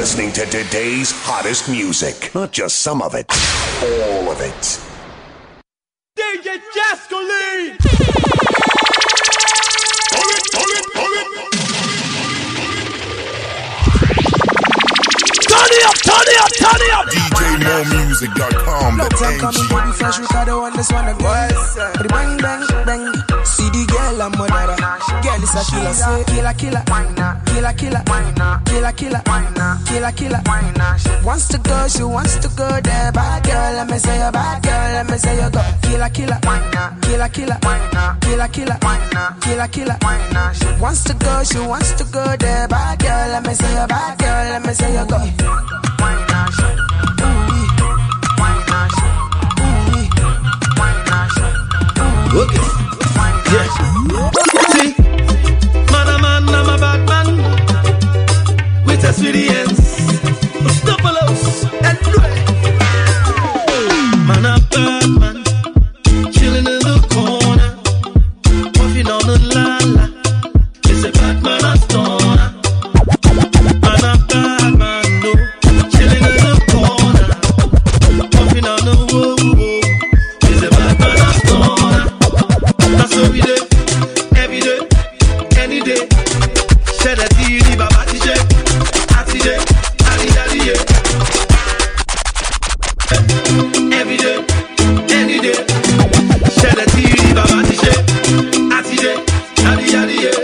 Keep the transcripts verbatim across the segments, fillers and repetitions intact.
listening to today's hottest music. Not just some of it, all of it. D J Jascoline! Pull it, pull it, pull it! Turn it up, turn it up, turn it up! D J more music dot com. No time coming, baby, fresh, we got the one, this one, the boys. Bang, bang, bang. See the girl, I'm mother. Girl is a killer, say killer, killer, killer, killer, killer, killer, killer, killer. Wants to go, she wants to go there. Bad girl, let me say you bad girl, let me say you go. Killer, killer, killer, killer, killer, killer, killer, killer. Wants to go, she wants to go there. Bad girl, let me say you bad girl, let me say you go. Okay. Yeah. See, man, a man, I'm a bad man. With a sweetie ends. Stop a louse and man, a bad man. Chilling in the corner. Puffing on the lala. It's a bad man, a stoner. Man, a bad man, no. Chilling in the corner. Puffing on the whoa, whoa. It's a bad man, a stoner. That's what we do. Every day, any day. Shed a T V, Baba T J, Ati J, Ali Ali yeah. Every day, any day. Shed a T V, Baba T J, Ati J, Ali Ali yeah.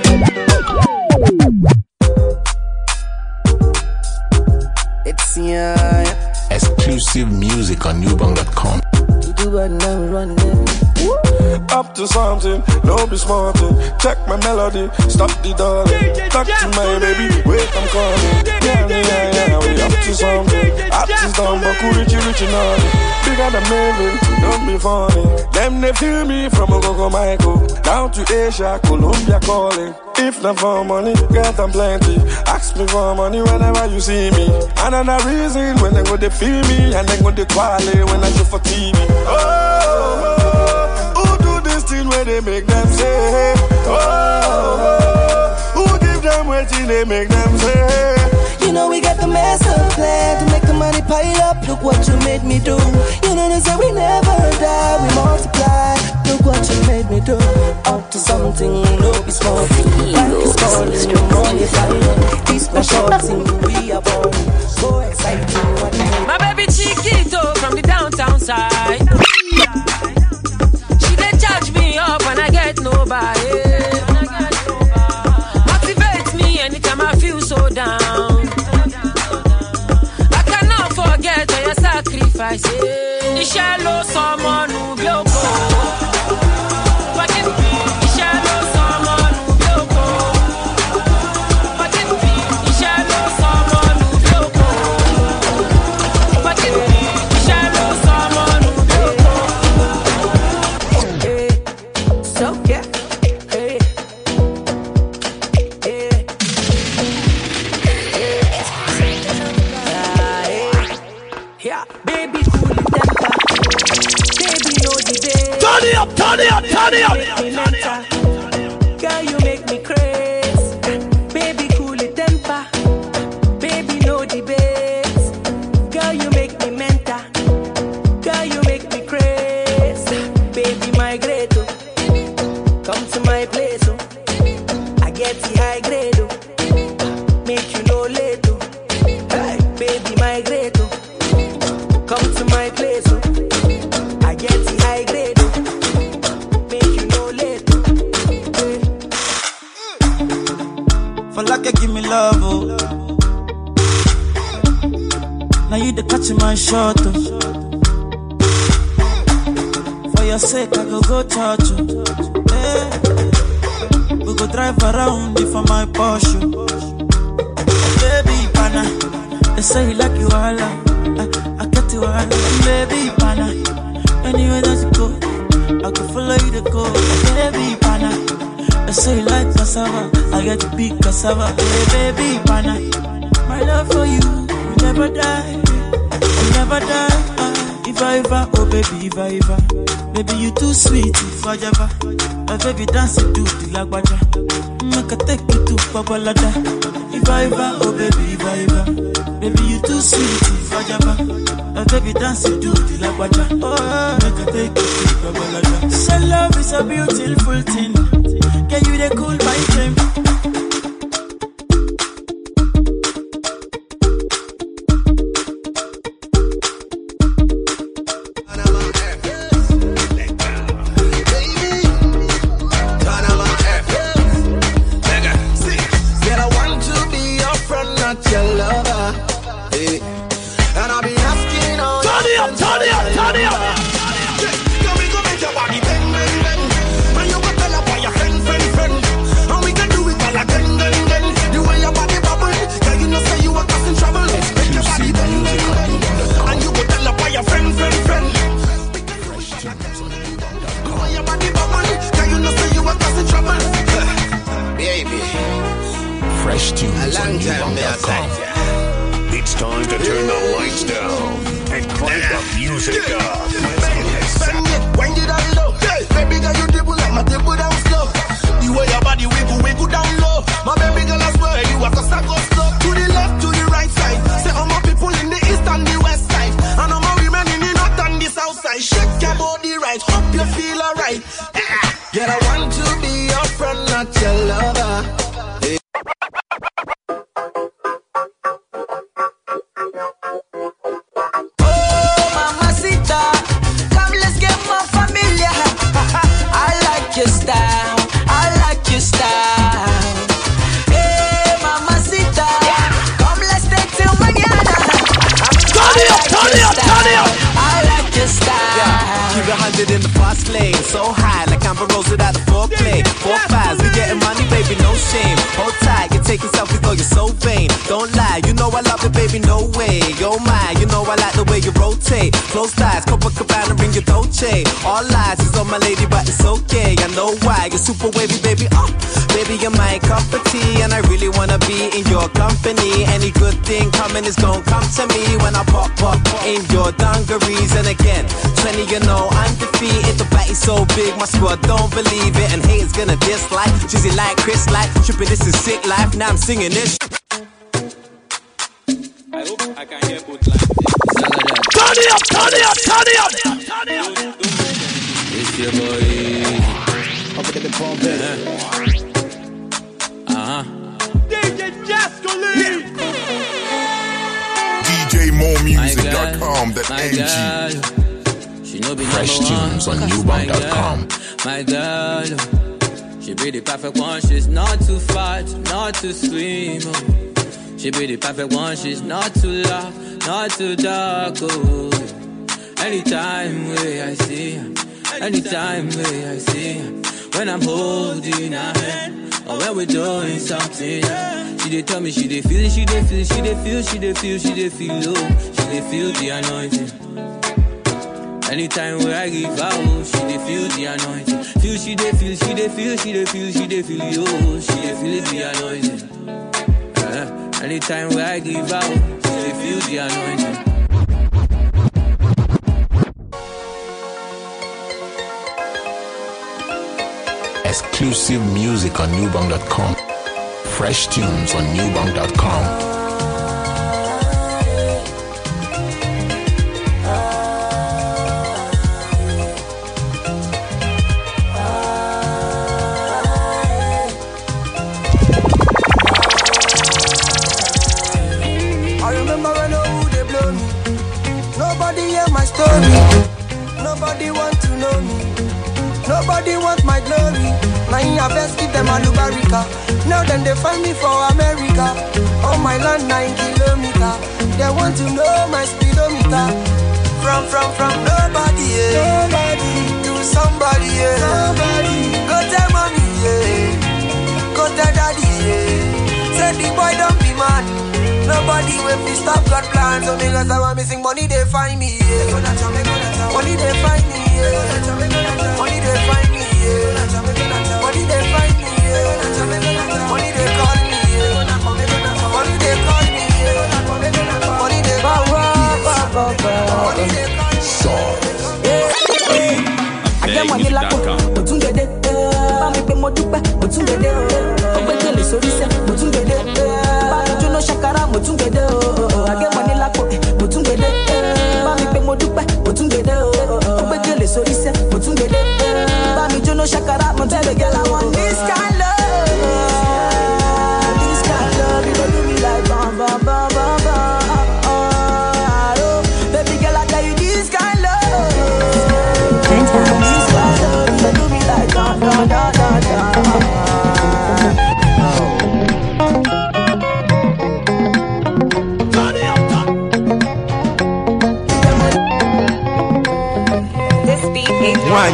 It's yeah. Exclusive music on newbang dot com. You do what now, run them. Up to something, no be smarting. Check my melody, stop the darling. Talk to my baby, wait I'm calling. Yeah, yeah, yeah, we up to something. Artist down, but cool, richy, richy, naughty. Bigger than Maven, don't be funny. Them they feel me from Ogogo Michael down to Asia, Colombia calling. If not for money, get them plenty. Ask me for money whenever you see me. Another reason when they go they feel me and they go they quality when I show for T V. Oh. Where they make them say, oh, oh, who give them waiting they make them say. You know we got the master plan to make the money pile up. Look what you made me do. You know they say we never die, we multiply. Look what you made me do. Up to something, no be small thing. Life is calling, you money flying. This special thing we are born. So exciting, what you my baby Chiquito from the downtown side. Charge me up when I get nobody. Motivate me anytime I feel so down. I cannot forget all your sacrifices. The shallow someone who blow Forgive me. The shallow someone who blow Forgive me. The shallow someone who blow Forgive me. The shallow someone who so yeah, hey, hey, hey, yeah, baby, cool it temper, baby, know the day. Turn it up, turn it up, turn it up, turn it up. Girl, you make me crazy, baby, cool it temper, baby, know the bass. Girl, you make me mental, girl, you make me crazy, baby, migrate. Come to my place, oh. I get the high grade, oh. Make you no late, oh. Hey, baby, migrate, oh. Come to my place, oh. I get the high grade, oh. Make you no late, oh. For like you give me love, oh. Now you the catch my shot, oh. For your sake, I go go touch you. We go drive around it for my Porsche. Baby, pana, they say you like you all. I, I get you all. Baby, pana, anywhere that you go, I can follow you to go. Baby, pana, they say you like cassava. I get to big cassava. Hey, baby, pana, my love for you will never die. Will never die. If I ever, oh baby, if I ever. Baby, you too sweet, if I ever. My baby dance it to the lagwaja. Make a take you to Babalada. If I ever, oh baby, if I ever. too sweet, Fajaba. A baby dance you do the lagwaja. Oh, make a take it to Babalaja. So love is a beautiful thing. Can you the cool my dream? It's time to turn the lights down and crank the music up. When you down low, baby girl, you dribble like my dribble down slow. The way your body wiggle, wiggle down low. My baby girl, I swear you are cause I go slow. To the left, to the right side. Say all my people in the east and the west side. And all my women in the north and the south side. Shake your body right, hope you feel alright. Girl, I want to be your friend, not your lover. In the fast lane, so high like Amber Rose without the foreplay. Four fives, we getting money, baby, no shame. Hold tight, you're taking selfies, though you're so vain. Don't lie, you know I love it, baby, no way. You're mine, you know I like the way you rotate. Close ties, Copacabana, ring your Dolce. All lies, she's on my lady, but it's okay. I know why, you're super wavy, baby. Oh, baby, you're my cup of tea, and I really wanna be in your company. Any good thing coming is gonna come to me when I pop up in your dungarees. And again, twenty, you know I'm defeated. The bat is so big, my squad don't believe it, and haters gonna dislike. Cheesy like Chris, like tripping. This is sick life. Now I'm singing this. I hope I can hear both lines. Turn it up, turn it up, turn it up, turn it up. It's your boy. Up with the pump, uh huh. D J Jascoli. D J more music dot com, the N G. She know be Fresh tunes on new bang dot com. My girl, she be the perfect one. She's not too fat, not too slim. Oh. She be the perfect one. She's not too loud, not too dark. Oh. Anytime where I see her, anytime where I see her, when I'm holding her hand, or when we're doing something, she dey tell me she dey feel, she dey feel, she dey feel, she dey feel, she dey feel, oh, she dey feel the anointing. Anytime where I give out, she dey feel the anointing. Feel she dey feel, she dey feel, she dey feel, she dey feel, oh, she dey feel the anointing. Uh, anytime where I give out, she dey feel the anointing. Exclusive music on new bang dot com. Fresh tunes on new bang dot com. Nobody want to know me. Nobody want my glory. My best give them a lubarika. Now then they find me for America. On my land nine kilometer. They want to know my speedometer. From from from nobody, yeah. Nobody to somebody, yeah. Somebody. Go tell mommy, yeah. Go tell daddy, yeah. Say the boy don't be mad. Nobody will be stop God plans. So because I want missing money, they find me, yeah. Money they find me, yeah. Money they find me, yeah. Money they find me, yeah. Money they call me, yeah. Money they call me, yeah. Money they call me, yeah. Money they call me, yeah. I get money like Otungede. Bami pe mo dupe Otungede. Ogbekele sori se Otungede. Bami juno shakara Otungede. I get money like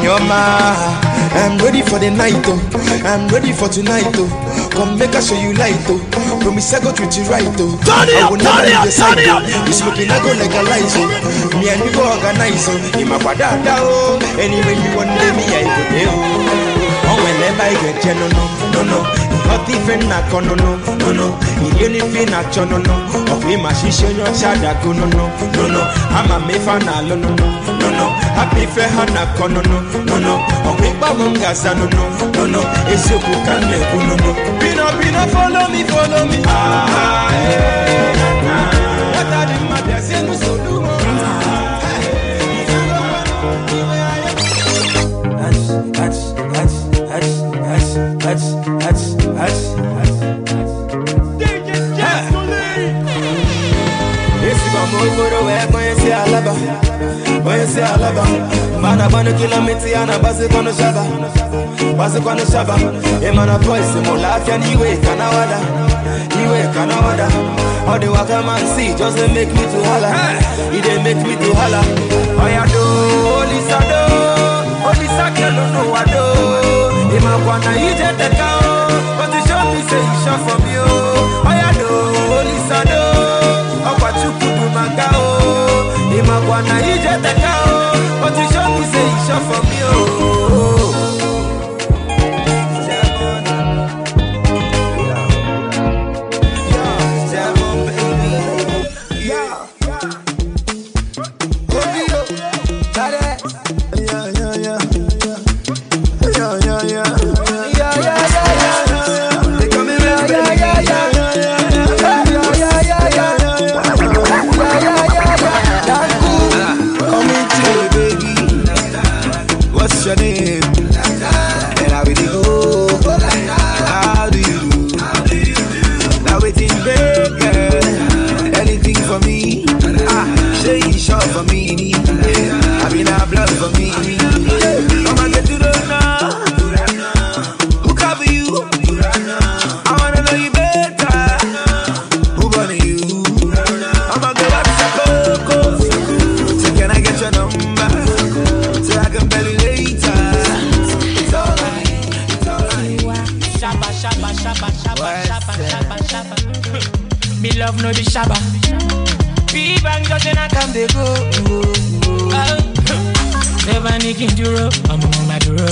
Inyoma, I'm ready for the night, oh. I'm ready for tonight, oh. Come make I show you light, oh. Promise I go treat you right, oh. Turn it up, turn it up, turn it up. You smoking, I go legalize, oh. Me and you go organize, oh. In my wadada, oh. Anyway you want me, I go there, oh. Oh, whenever I get you, no, no, no, no. Not even na kono, no, no, no. You need to na chono, no. Of him, I see you, your shada, go, no, no, no, no. I'm a mefana, no, no, no, no. Happy for Hana, kono, no, no, no. Of him, Bamungaza, no, no, no, no. It's you who can make, no, no. Pino, Pino, follow me, follow me. Ah, hey, nah. What are the matters? Say, no, so do more. Mana bana kilomiti ana basi kono shaba basi kono shaba e mana voice mo laugh and iwe kana wada iwe kana wada all the waka man see just they make me to holla he dey make me to holla oya do lisa do olisa kelo no wado e ma kwana ije teka o but you show me say you shot for me o oya do lisa do okwa chukudu manga o e ma kwana ije teka o but you show me say you shot for me o your name? And I really go. How do you do? Now waiting, baby. Anything for me? Ah, say you short for me. I mean, I blood for me. Come and get to the now. Who cover you? I wanna know you better. Who gonna you? I'ma go up to Coco. So can I get your number? So I can belly later. It's alright, it's alright. Shabba, shabba, shabba, shabba, shabba, shabba, shabba. Me love no the shabba. Be bang just in a come they go. Never nicking duro, I'm on my duro.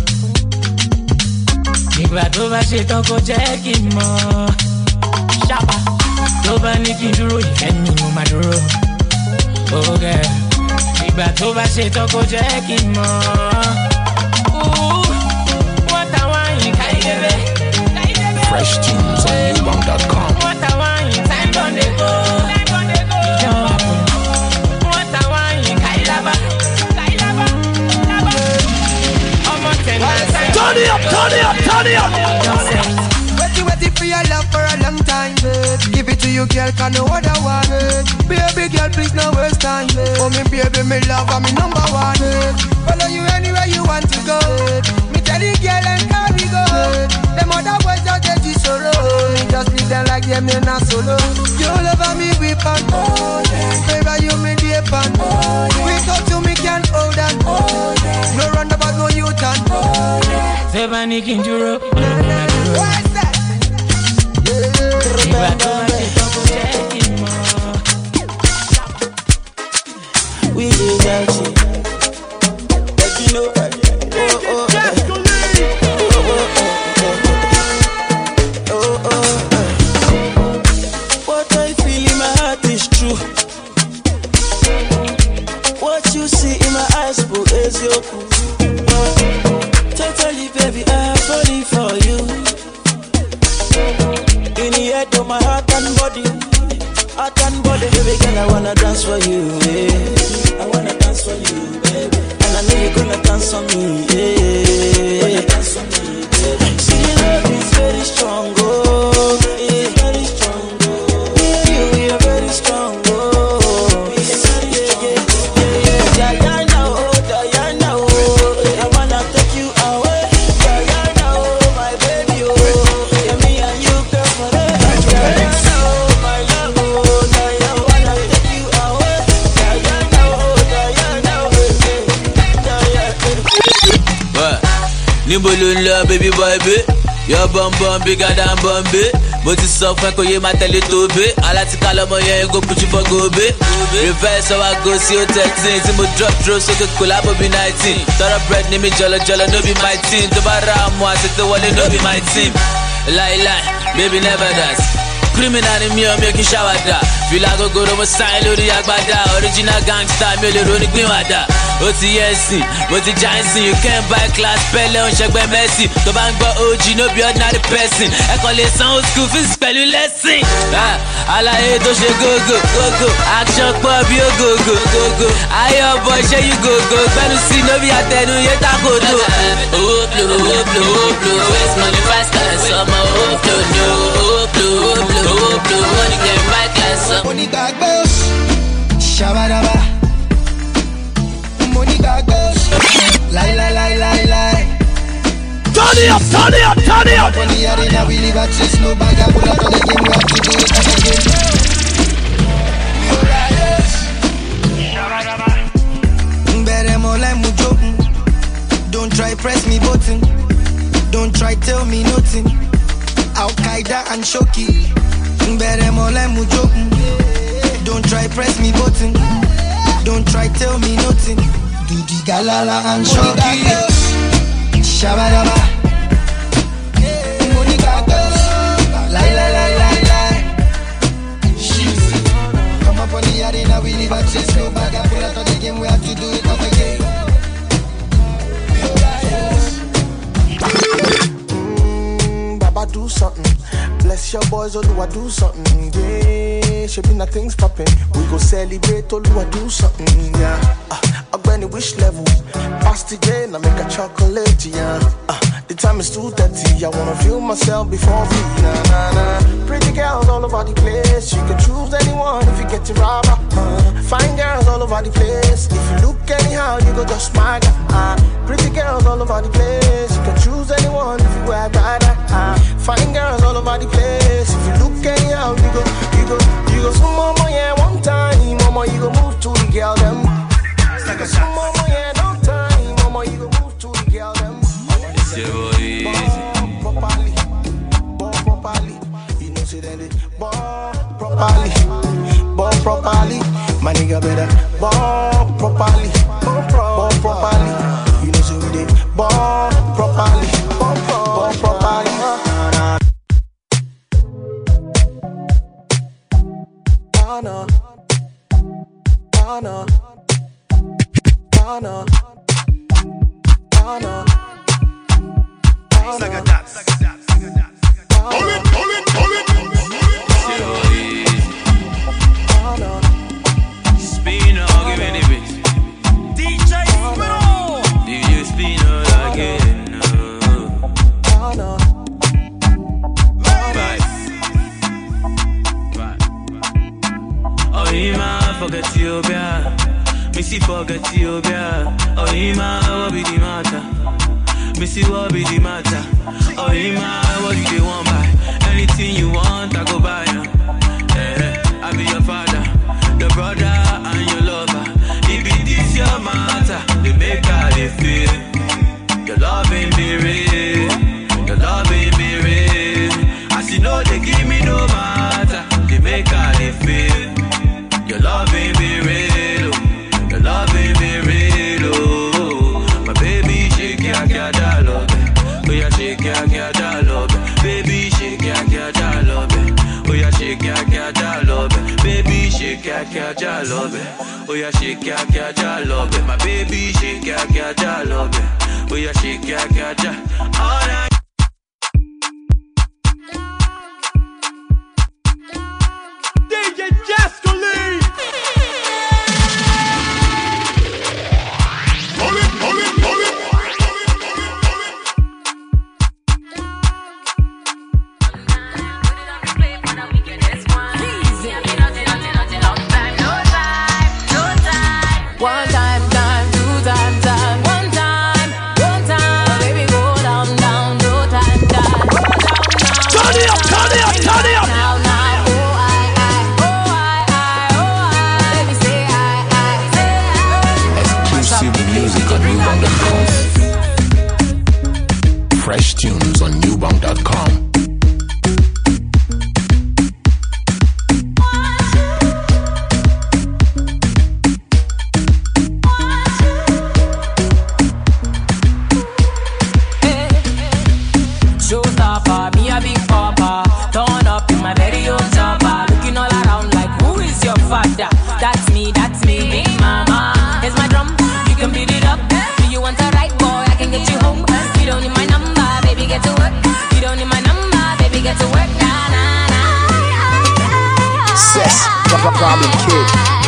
Nígbà tó bá ṣe tán kó jẹ́ kí n mọ̀. Shabba. Tó bá ní kí n dúró ìfẹ́ mi mo máa dúró. Oh girl. Ìgbà tó bá ṣe tán kó jẹ́ kí n mọ̀. Wọ́n ta wáyìn ká ìdébé. Fresh tunes on new bang dot com. Wọ́n ta wáyìn time don dey go. Ìjọ àpò. Wọ́n ta wáyìn ká ìlábá. Ọmọ tẹ̀lé àtàyè. Turn it up, turn it up, turn it up. Waiting, waiting for your love for a long time, babe. Give it to you, girl, can no other one, babe. Baby girl, please no waste time, babe. Oh, me baby, me love, I'm me number one, babe. Follow you anywhere you want to go, babe. Me tell you, girl, and carry go, babe. Them other boys just get you solo. Me just leave them like them, they're not solo. You love me, we pan, oh, yeah. Baby, you me deep pan, oh, yeah. We talk to me, can't hold on, oh, yeah. No run about no U-turn, oh, yeah. Seba ni kí n dúró. Ìgbà tó bá ṣe tán kó jẹ́ kí n mọ̀. We dey dance, but you know, oh oh, oh oh, oh oh. What I feel in my heart is true. What you see in my eyes, boo, is your cool. Totally, baby, I'm falling for you. In the head of my heart and body, heart and body, baby girl, I wanna dance for you, yeah. I wanna dance for you, baby. And I know you're gonna dance for me, yeah. Wanna dance for me, baby. See, the love is very strong, oh, yeah, very strong, oh. Yeah, you, you're very strong, oh, yeah, very strong, yeah, yeah, yeah, yeah, now, oh, yeah, now, oh. I wanna take you away, yeah, yeah, now, oh, my baby, oh. Yeah, me and you, girl, forever, yeah, yeah, now, oh, my love, oh, yeah, yeah, I wanna take you away, yeah, yeah, now, oh, yeah, yeah, now, yeah, yeah, yeah. Níbo ló ń lọ, baby boy, babe? Your bum bum bigger than Bombay. Mo ti sọ fún ẹ kò yé máa tẹ̀lé tó bé. Alátíká lọmọ yẹn go put you for gobe. Reverse ọwọ́ go sí o thirteen. Tí mo drop dúró sókè collabo bí nineteen. Tọrọ bread ní mi jọlọjọlọ no be my team. Tó bá ra àmú àti tó wọlé no be my team. Láíláí, baby never dance. Criminal ni mi ò mi ò kí ṣàwàdà. Fìlà gogoro mo sáyé lórí agbádá. Original gangster mi ò lè ronú gbé wàdà. Ó ti yẹ ẹ̀sìn, mo ti já ẹ̀sìn. You can't buy class pẹ́lẹ́ òun ṣẹgbẹ́ Messi. Tó bá ń gbọ́ O G no be ordinary person. Ẹ kàn lè sanwó school fees pẹ̀lú lẹ́sìn. Àlàyé tó ṣe gógó, gógó. Action pọ̀ bí ògógó, gógó. Ayọ̀ bọ̀ ṣé you gógó. Gbẹ́nu sí no bí àtẹnu yé takoto. Owó plo, owó plo, owó plo. Waste money fast as ọmọ owó plo ni o. Owó plo, owó plo, owó plo. Money can buy class up. Money gbàgbé òṣì, ṣàbàdàbà. Money gbàgbé òṣì, láì láì láì láì láì. Turn it up, turn it up, turn it up. Money arena, we live at chase, no bag, I pull out of the game, we have to do it again. Don't try press me button. Don't try tell me nothing. Al Qaeda and Shoki. Don't try press me button. Don't try tell me nothing. Do the galala and Shoki. Shabadaba. Money gagas. Lie, lie, lie, lie, lie. Come up on the arena, we live at chase, no bag, I pull out of the game, we have to do it up again. Do something, bless your boys, or do I do something? Yeah, should be nothing's popping. We go celebrate, or do I do something? Yeah, uh, up any wish level, past the day, now make a chocolate. Yeah, uh, the time is two thirty. I wanna feel myself before me. Nah, nah, nah. Pretty girls all over the place. You can choose anyone if you get it right. Uh, fine girls all over the place. If you look anyhow, you go just smile. Uh, pretty girls all over the place. You can choose anyone if you wear that. Uh, Fine girls all over the place. If you look anyhow, you go, you go, you go. Some mama, yeah, one time, mama, you go move to the girl them. Some mama, yeah, no time, mama, you go move to the girl them. It's your boy. Born properly, born properly. You know, say that it. Born properly, born properly. My nigga better born properly, born properly. You know, say we did born properly, born properly. Anna, Anna, Anna, Anna, Anna. Pull it, pull it, pull it. Anna, Spino, give me the beat. D J Spino, D J Spino again. Anna, Oh, Ima, forget Ethiopia. Missy, forget Ethiopia. Oh, Ima, what be the matter? Missy, what be the matter? Oh, Ima, what do they want buy? Anything you want, I go buy. Eh, eh, I be your father, your brother, and your lover. If it is your matter, they make how they feel. Your love ain't be real. Your love ain't be real. As you know, they give me no matter. They make how they feel. Your love ain't be real, oh. Your love ain't be real, oh. My baby, shake ya, ya, da, love it. Oh, yeah, shake ya, ya, da, love it. Baby, shake ya, ya, da, love it. Oh, yeah, shake ya, ya, da, love it. Baby, shake ya, ya, da, love it. Oh, yeah, shake ya, ya, da, love it. My baby, shake ya, ya, da, love it. Oh, yeah, shake ya, ya, da. All night. D J Jascoli. Pull it, pull it, pull it. One time, time, two time, time, one time, one time. Baby, go down, down, father. That's me, that's me, big mama. Here's my drum, you can beat it up. Do you want a ride, boy? I can get you home. You don't need my number, baby, get to work. You don't need my number, baby, get to work. Nah, nah, nah. Sis, problem kid.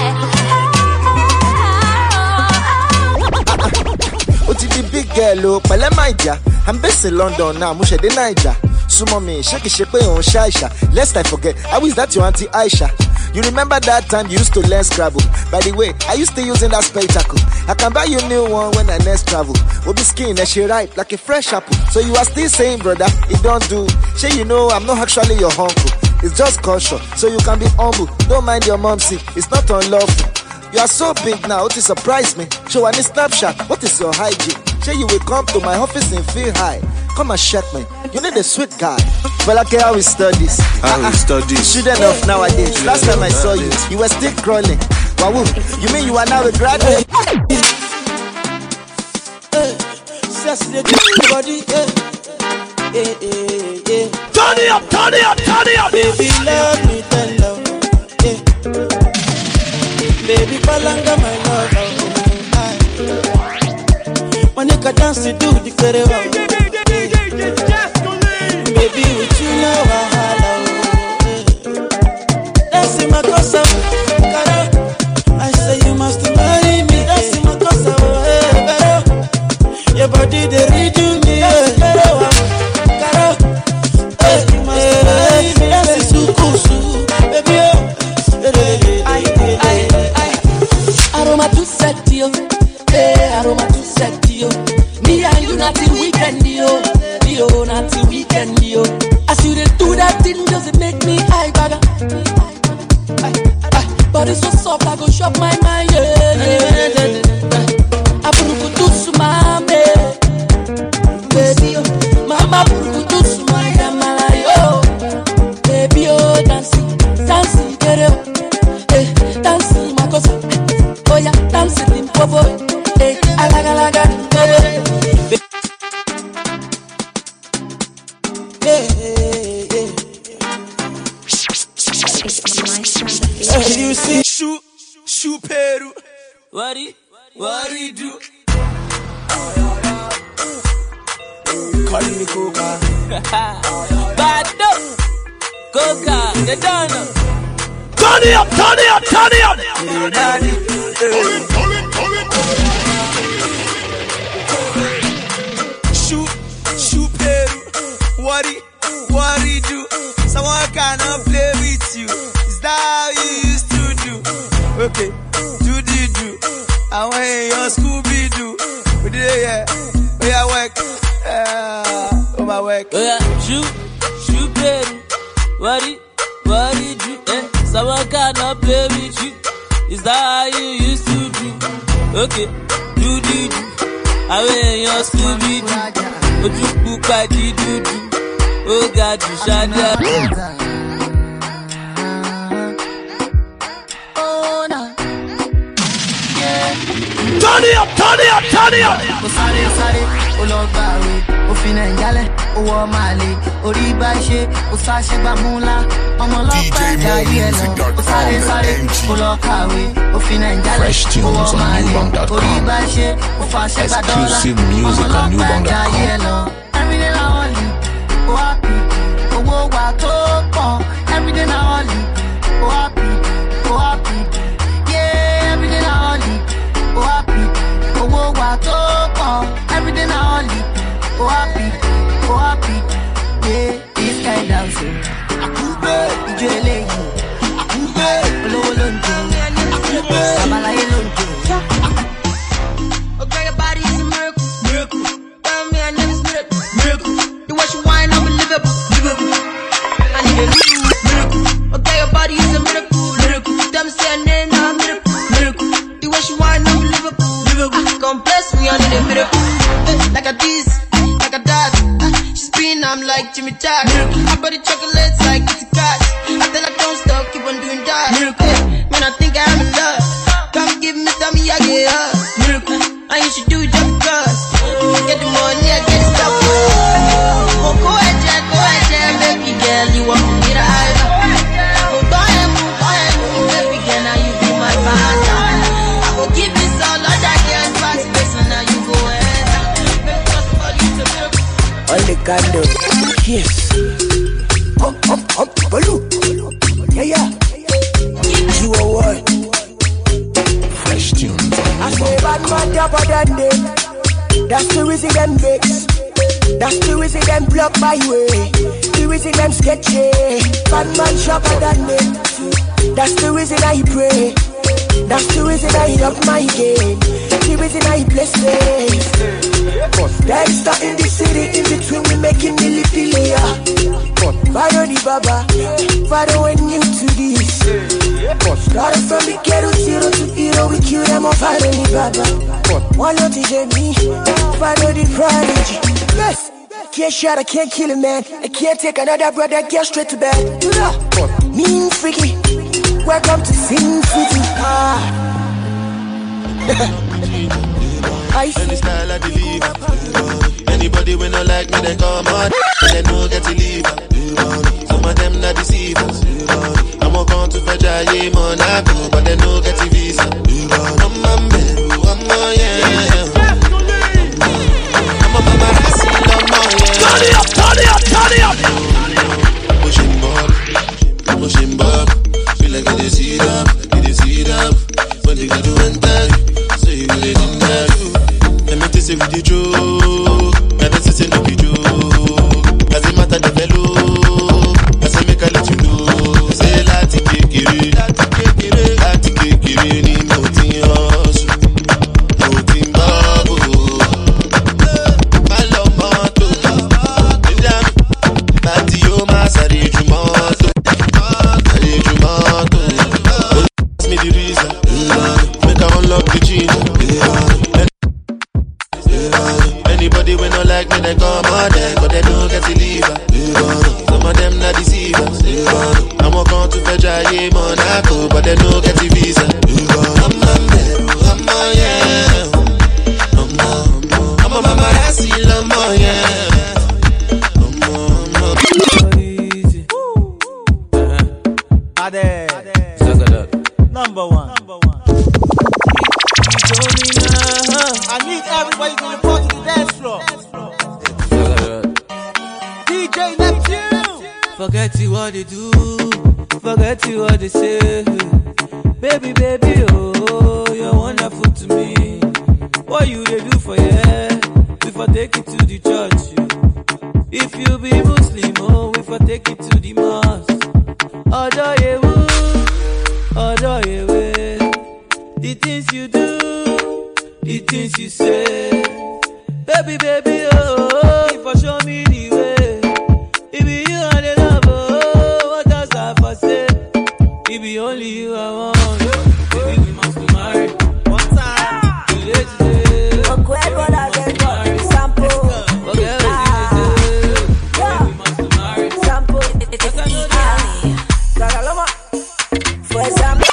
What did the big girl, oh, Pele Maija? I'm based in London now, Musha de Niger. Sumo me, shake it, shake it on Shaisha. Lest I forget, how is that your auntie Aisha? You remember that time you used to learn Scrabble? By the way, are you still using that spectacle? I can buy you a new one when I next travel. We'll be skin and she ripe like a fresh apple. So you are still saying, brother, it don't do. Shay, you know I'm not actually your uncle. It's just culture, so you can be humble. Don't mind your mom sick, it's not unlawful. You are so big now, it surprise me. Show any snapshot, what is your hygiene? Say you will come to my office and feel high. Come and check me, you need a sweet guy. Well, I care how we studies. How we studies. Student of nowadays. Last time I saw you, you were still crawling. Wow, you mean you are now a graduate? Turn it up, turn it up, turn it up. Baby, let me tell you. Baby, palanga my love. Monica dance to do the kerewa. Baby, with you now I holla. That's in my cosa. I say you must marry me. That's in my cosa. Your body they redo me. Kerewa, karo. You must marry me. That's in sukusu, baby. Aroma to set you, eh? Aroma to set you. Me and you not till weekend, yo. Yo, not till weekend, yo. As you dey do that thing, does it make me high, gaga? But it's so soft, I go shop my mind, yeah. Aburuku tu sumame, baby, yo. Mama aburuku tu sumaya malayo, baby, yo. Dancing, dancing, get it, eh? Dancing, my cosa. Oh yeah, dancing in popo, eh? Alaga, alaga, popo. Yeah, yeah, yeah. You see, shoot, shoot, Peru. What he, what he do? Call me Coca. Bad dog, Coca, the donor. Turn it up, turn it up, turn it up. Shoot, shoot, Peru. What he, what he do? Someone cannot play with you. Is that how you used to do? Okay, do the do. I want your Scooby do. We did it, yeah. We are work. Uh, oh my work. Oh yeah, shoot, shoot, Peru. What he, what he do? Eh? Someone cannot play with you. Is that how you used to do? Okay, do the do. I want your Scooby do. But you cook by the do do. Oh God, you shut up. Oh no. Yeah. Turn it up, turn it up, turn it up. Sorry, sorry, Ologbawe, Ofina Njale, Owo Male, Oribaishe, Osashe Bamula, Omolopa Jayelo, Sorry, sorry, Ologbawe, Ofina Njale, Owo Male, Oribaishe, Osashe Badola, Exclusive music on new bang dot com. Every day I only, oh happy, oh wa to every day I only, oh happy, oh happy, yeah, every day I only, oh happy, oh wa to every day I only, oh happy, oh happy, yeah, this kind of thing. Akube, ijele yi, akube, olowo lonjo, akube, abalaye lonjo. Okay, your body is a miracle, miracle. Tell me I name is miracle, miracle. The way she whine, I'm unbelievable, unbelievable. I need a miracle. Okay, your body is a miracle, miracle. Tell me say her name, now I'm miracle, miracle. The way she whine, I'm unbelievable, unbelievable. Come bless me, I need a miracle. Like a this, like a that. She spin, I'm like Jimmy Jack. I body chocolates like Kitty Kat. I tell her don't stop, keep on doing that. Man, I think I'm in love. Come give me some, I get up. And you should do it just because. Get the money, I get stuff. Oh, go ahead, Jack, go ahead, Jack, baby girl, you want me to hide. Oh, go ahead, move, go ahead, move, baby girl, now candle. Yes. Up, up, up, baloo. Yeah, yeah. You are what? Fresh tunes. I say bad man tougher than them. That's the reason them vex. That's the reason them block my way. The reason them sketchy. Bad man sharper than them. That's the reason I pray. That's the reason I up my game. The reason I bless this. Gangsta in the city, in between we making millipilia. Father the Baba, Father when you to this. Started from the ghetto, zero to hero, we kill them all. Father the Baba, one not to me. Father the prodigy. Yes, can't shot, I can't kill a man. I can't take another brother, get straight to bed. Mean freaky, welcome to Sin City. Ah. I see. Any style I believe. Anybody when I like me, they come on. They no get to leave. Some of them not deceivers. I'm a going to Fajaye Monaco, but they no get to visa. I'm a man, I'm a yeah. I'm a mama, I see no more, yeah. Turn it up, turn it up, turn it up. Pushing Bob, pushing Bob. Feel like it is heat up, it is heat up. When they do enter you, say you really didn't know. Let me tell you with the joke. Never say no be joke. Doesn't matter the fellow. I say make I let you know. Say lati kekere, lati kekere, lati kekere ni mo ti hustle, mo ti babo. My love moto, jam. Lati yo ma sare jumoto, sare jumoto. Ask me the reason. Make I unlock the genie. Anybody when not like me, they come on there, but they don't get to leave her. Some of them not deceivers. I'm a going to Fajaye Monaco, but they don't get the visa. I'm a man, I'm a yeah. I'm a, I'm a mama, I see love more, yeah. I'm a, I'm a. Ade. Number one. Number one. I need everybody to report to the dance floor. D J Neptune. Forget you what they do, forget you what they say. Baby, baby, oh, you're wonderful to me. What you they do for you? If I take it to the church, if you be Muslim, oh, if I take it to the mosque. Odo you, odo you, the things you do, the things you say. Baby, baby, oh, if I show me the way, it be you and the love, oh, what else I for say? It be only you I want. Baby, we must be married. One time, too late today. Forget what I get for sample. Forget what you say. Baby, we must be married. Sample, it's easy. Kagaloma, for example.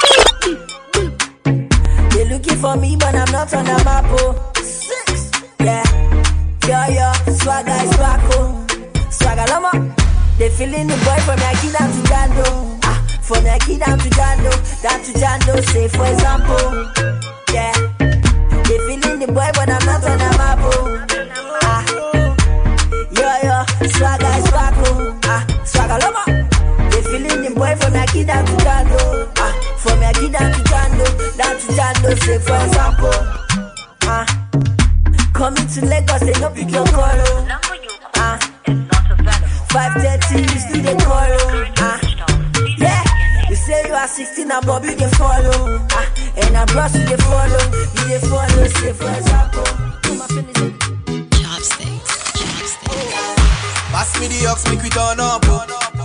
They looking for me, but I'm not on the map, oh. Six, yeah. Yo, yo, swagger is swacko. Swagaloma. They feeling the boy from Yaki down to Jando. Ah, from Yaki down to Jando. Down to Jando, say for example. Yeah. They feeling the boy, but I'm not on the map, oh. Ah. Yo, yo, swagger is swacko. Ah, Swagaloma. They feeling the boy from Yaki down to Jando. Ah, from Yaki down to Jando. Down to Jando, say for example. Ah. Coming to Lagos, they no pick your call, oh. Ah. five thirty, you still they call, oh. Ah. Yeah. You say you are sixteen, and Bobby they follow. Ah. And I brought you they follow. You they follow, say for example. Chopsticks, chopsticks. Pass me the ox, make we turn up, oh.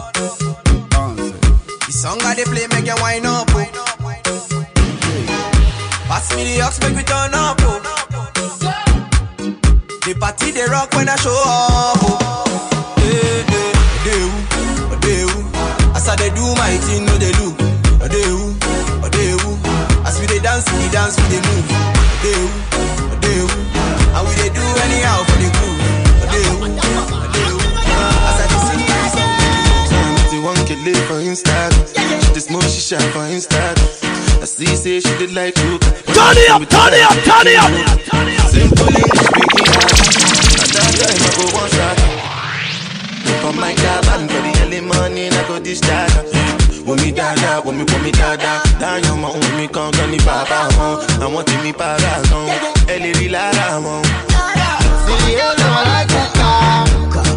The song I they play, make you wind up, oh. Pass me the ox, make we turn up, oh. The party they rock when I show up, oh. Hey, hey, they who, they who. As I they do my thing, no they look. They who, they who. As we they dance, we dance, we they move. They who, they who. And we they do anyhow for the crew. They who, they who. As I they sing my song, they want to live for Instagram. She just smoke, she shot for Instagram. I see, say she did like cook. Turn it up, turn it up, turn it up. Simple English speaking. At that time I go one shot. Look on my cabin for the early morning, I go this dada. When me dada, when me when me dada, down your mouth, when me come to me papa, I want to me para, Ellie Rilara, mon. See you know I like that car.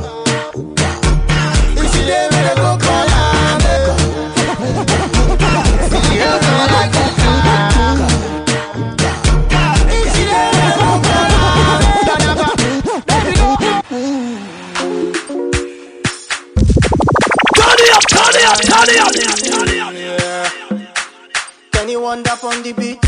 If you live in a go call, see you know I like that car. If you live in a go Turn it up, turn it up, turn it up. Yeah. Can you wind up on the beat?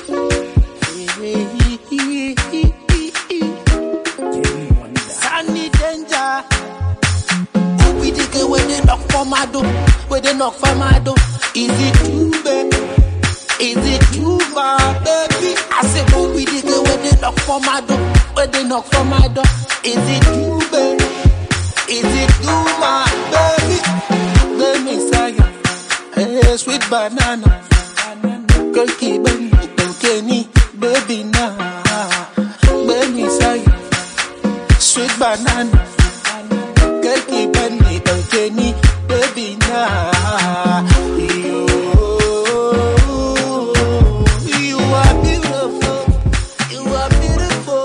Sunny danger. Who be the girl when they knock for my door? When they knock for my door? Is it too bad? Is it too bad, baby? I said, who be the girl when they knock for my door? When they knock for my door? Is it too bad? Is it too bad, baby? Let me say it. Hey, sweet banana. Girl, keep on Kenny, baby, now. Let me say it. Sweet banana. Girl, keep on Kenny, baby, now. You, you are beautiful. You are beautiful.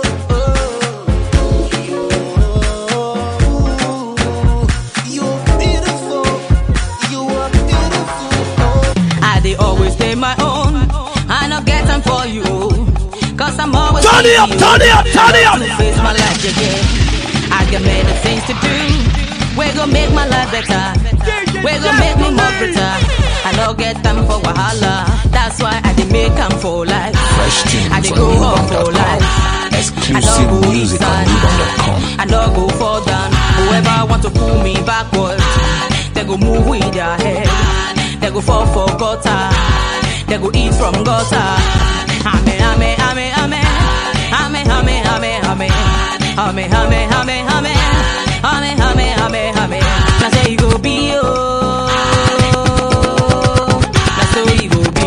They always stay my own. I not get time for you. Cause I'm always turn it up, turn it up, turn it up. To face my life again. I got many things to do. We're gonna make my life better. We're gonna make me more brighter. I don't get time for wahala. That's why I did make time for life. Fresh tunes I did go home for life. Exclusive music on new bang dot com. I don't go fall down. Whoever want to pull me backwards, they go move with their head. They go fall for gutter. They go eat from gutter. Ame, ame, ame, ame. Ame, ame, ame, ame. Ame, ame, ame, ame. Ame, ame, ame, ame. Now say you go be, oh. Now so you go be.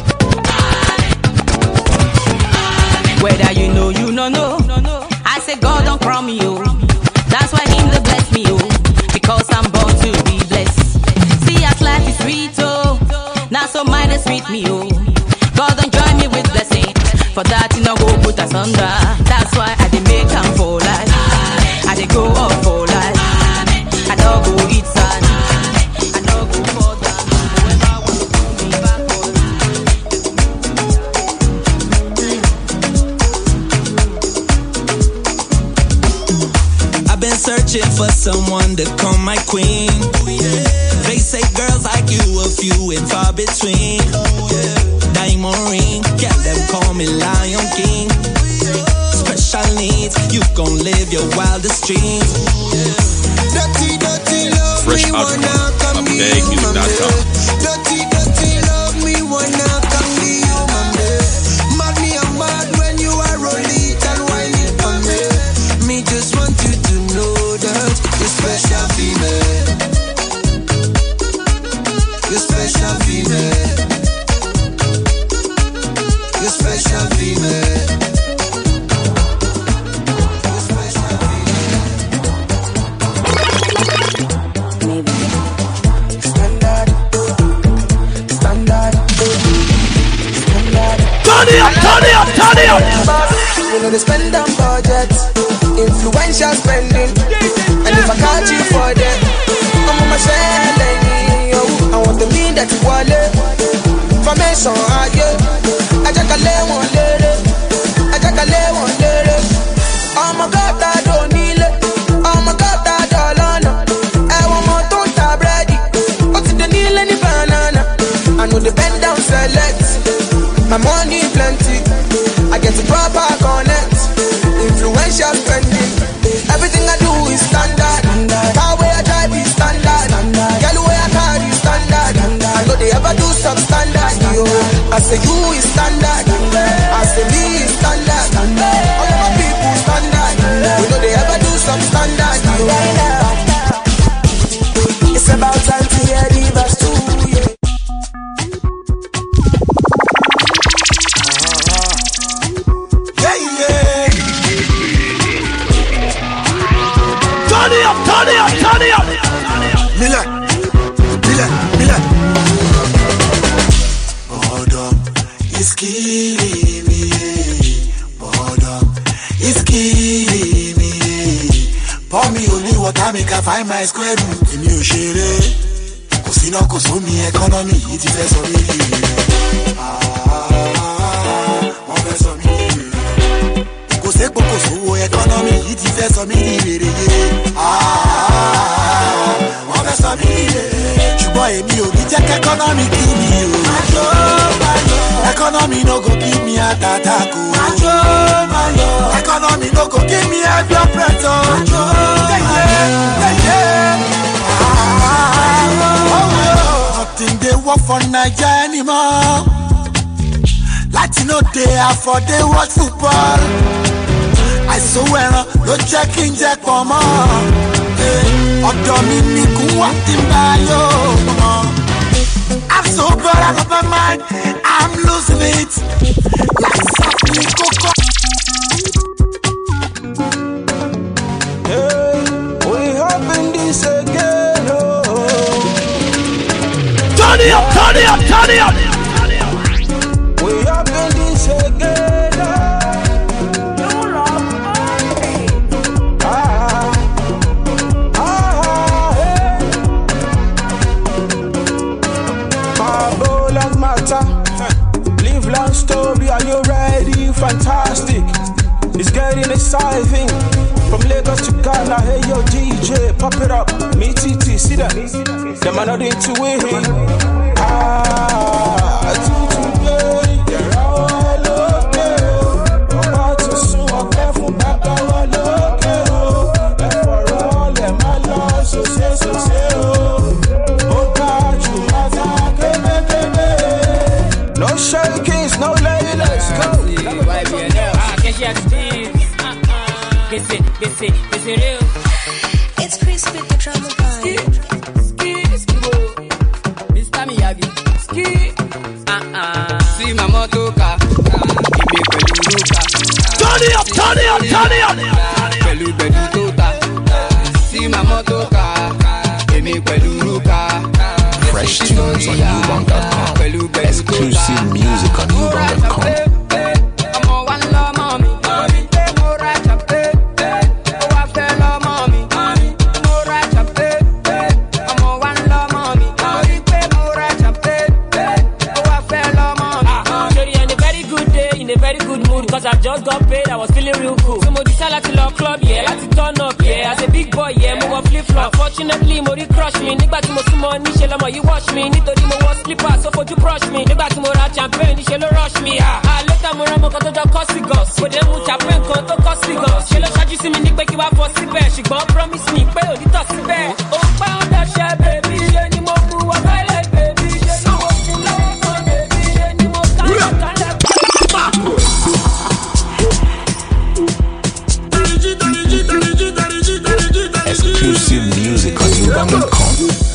Whether you know, you no know. I say God don't crown me, oh. That's why him to bless me, oh. Because I'm born to be blessed. See, as life is sweet, oh. Now so mine is sweet me, oh. God don't join me with blessing. For that you know go put us under. That's why I did make time for life. I did go up for life. I don't go eat sand. I don't go fall down. Whoever want to pull me backwards. I've been searching for someone to call my queen. They say girls like you a few and far between. Diamond ring, yeah, them call me Lion King. Special needs, you gon' live your wildest dreams. Dirty, dirty love, Fresh me out wanna come from me Bag Music dot com. Dirty, dirty love, me wanna come me you, mama. Mad me, I'm mad when you are rolling and whining for me. Me just want you to know that you're special female. You're special female. You're special female. You're special Standard, standard, standard. Turn it up, turn it up, turn it up. You know they spend on budget, influential spending. And if I catch you for that, I'm on my shell. I want the mean that you want it. Formation, I get. I just got lay one lady. I just got lay one lady. Oh my God, I don't need it. Oh my God, I don't know. I want more toast bready. What's the deal in the banana? I know the bend down select. My money plenty. I get the proper connect. Influential spending. Everything I do is standard. Car where I drive is standard. Girl where I carry standard. I know they ever do substandard. Yo, I say you is standard. I say me is standard. All of my people standard. You know they ever do some standard. Yo. It's about time to hear the verse too. Yeah. Yeah, yeah. Turn it up, turn it up, turn it up. It's killing me, boredom. It's killing me. Pour me only water, make I find my square root. In you share, cause you know, cause me economy, it's the best of me. Ah, one best of me. Cause the economy, it's the best of me. Ah, one best of me. Boy, me oh, check economy kill me oh. Economy no go give me a attack oh. Economy no go give me a blood pressure oh. Nothing they work for Nigeria anymore. Latino they are for they watch football. I swear no checking jack for more. I'm so bad out of my mind, I'm losing it. Like something coco. Hey, we happen this again. Oh. Turn it up, turn it up, turn it up. We happen this again. Oh. Live long story, are you ready? Fantastic. It's getting exciting. From Lagos to Ghana, hey yo D J, pop it up. Me T T, see that? The man not into it. Ah, to today, they're all okay. About to soon, I'm careful, back all okay. And for all them, my love, so say, so say, oh God, you matter, no shakings, no lady, let's go. It's Chris with the drama vibe. Mister Miyagi, ski. Uh-uh. See my motoka. Turn it up, turn it up, turn it up. Pelu bedu tota. See my motoka. Emi pelu ruka. Fresh tunes on newbong dot com. Exclusive music on newbong dot com. Cause I just got paid, I was feeling real cool. So mo decide to love club, yeah, let's turn up, yeah. As a big boy, yeah, mo wa flip flop. Unfortunately, mo crush me. Nígbà tí mo sumo níṣe lọ́mọ you watch me. Nítorí mo wọ slipper, so fojú brush me. Nígbà tí mo ra champagne, níṣe ló rush me. Ah, ah later mo ra mo kan tó jọ costly gos. Mo dé mu champagne kan tó costly gos. Ṣé ló ṣáájú sí mi ní pé kí wá fọ síbẹ̀? Ṣùgbọ́n promise me pé ò ní tọ̀ síbẹ̀. Ó pẹ́ ó dọ̀ṣẹ́ baby, ṣé ni mo mú wọ toilet baby, ṣé ni mo fún lọ́wọ́ kan baby, ṣé ni mo kálẹ̀ kálẹ̀. Exclusive music on newbong dot com.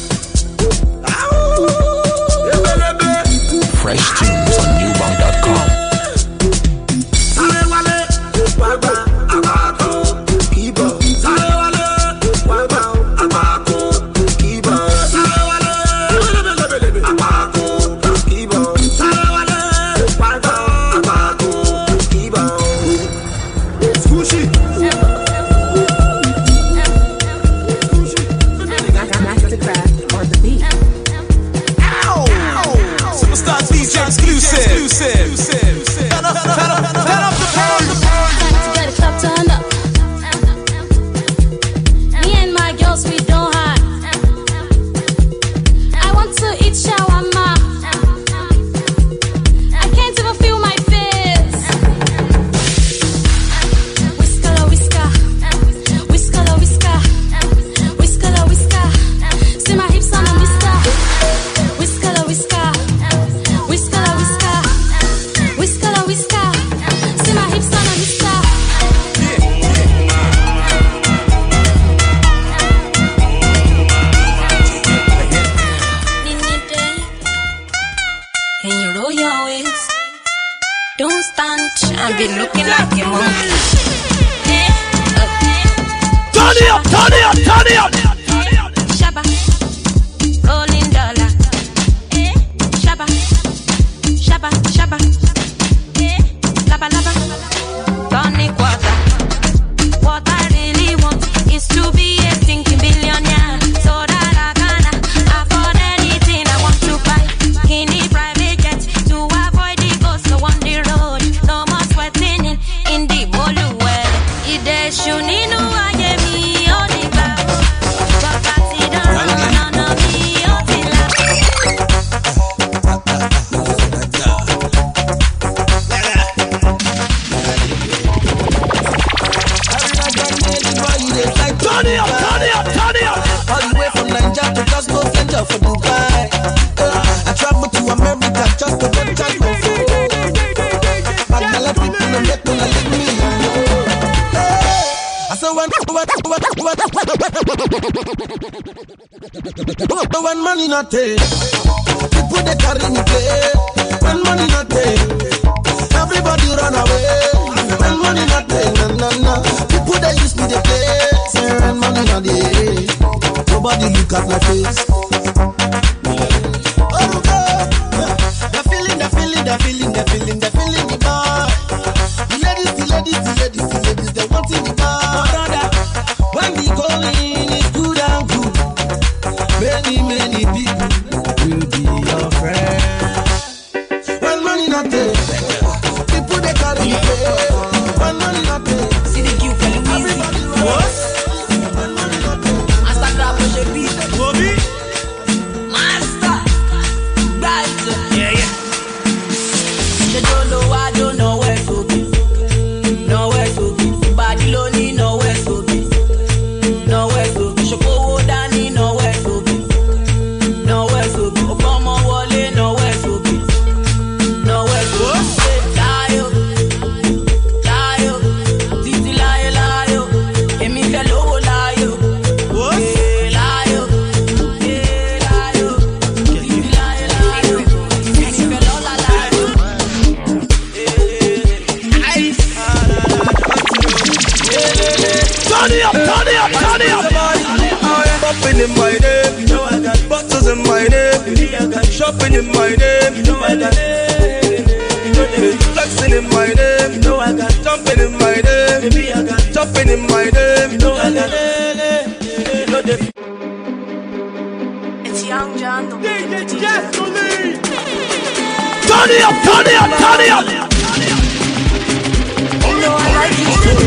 Fresh tunes on newbong dot com. Shabba, shabba, turn it up, turn it up, turn it up. All the way from Nigeria to Glasgow, Fletcher for Dubai. Uh, I travel to America just to get chance my phone. But a lot of people don't get to leave me alone. I said one, one, one, one, one money not take. People they carry me play. When money not take, everybody run away. When money not take, no, no, no. People they use me they play. Say when money not take, nobody look at my face. Oh God, the feeling, the feeling, the feeling, the feeling, the feeling the boy. The ladies, the ladies, the ladies, the ladies, they wanting the boy. When the going is good and good, many, many people will be your friend. When money not take, people they carry you pay. When money not take, see the cute for the music. What? When money not take, Master Crab push a beat. Bobby, Master, guys, yeah yeah. They don't know, I don't know where to be, nowhere to be. Body lonely, nowhere to be, nowhere to be. Shoko Dani, nowhere to be, nowhere to be. Obama Wale, nowhere to be. Nowhere to say lie, lie, titi lie, lie, emi fellow lie, lie, lie, titi lie, lie, emi fellow lie. Turn it up, turn it up, turn it up. Shopping in my name, you know I got bottles in my name. Shopping in my name, you know I got flexing in my name, you know I got jumping in my name. Jumping in my name, you know I got. It's Young John, the wicked Turn it up, turn it up, turn it up. You know I like you too.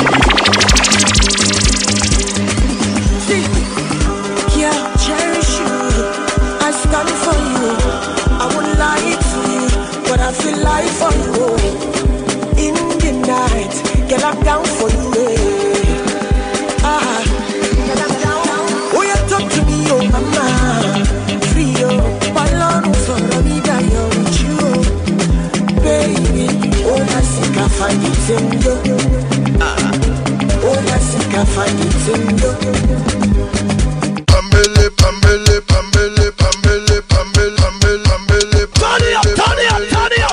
Yeah, cherish you. I stand for you. I won't lie to you, but I feel like for you. In the night, get up down for you. Eh. Ah, get up down. Oh, you talk to me, oh mama, free oh. Balloon for me, die with you, baby. Oh, I think I find it in you. Ah, oh, I think I find it in you. Pambele, pambele, pambele, pambele, pambele, pambele, pambele. Turn it up, turn it up, turn it up.